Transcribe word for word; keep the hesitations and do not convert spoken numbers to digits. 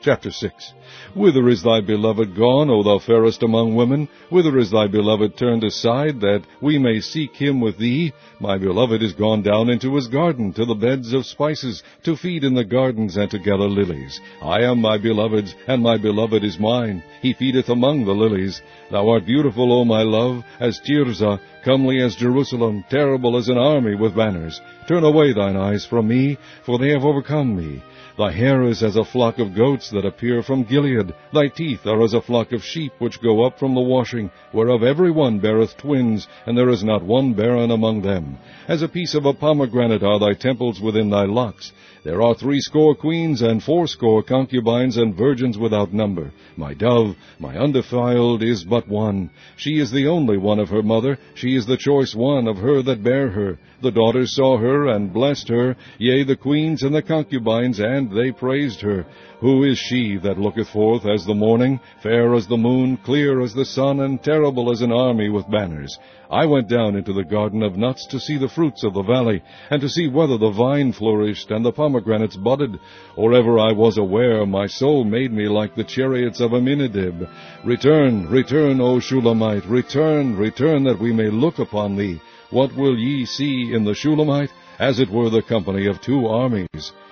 Chapter six. Whither is thy beloved gone, O thou fairest among women? Whither is thy beloved turned aside, that we may seek him with thee? My beloved is gone down into his garden, to the beds of spices, to feed in the gardens, and to gather lilies. I am my beloved's, and my beloved is mine. He feedeth among the lilies. Thou art beautiful, O my love, as Tirzah, comely as Jerusalem, terrible as an army with banners. Turn away thine eyes from me, for they have overcome me. Thy hair is as a flock of goats that appear from Gilead. Thy teeth are as a flock of sheep which go up from the washing, whereof every one beareth twins, and there is not one barren among them. As a piece of a pomegranate are thy temples within thy locks. There are threescore queens and fourscore concubines and virgins without number. My dove, my undefiled, is but one. She is the only one of her mother. She is the choice one of her that bare her. The daughters saw her and blessed her, yea, the queens and the concubines, and they praised her. Who is she that looketh forth as the morning, fair as the moon, clear as the sun, and terrible as an army with banners? I went down into the garden of nuts to see the fruits of the valley, and to see whether the vine flourished and the pomegranates budded. Or ever I was aware, my soul made me like the chariots of Aminadab. Return, return, O Shulamite, return, return, that we may look upon thee. What will ye see in the Shulamite? As it were the company of two armies.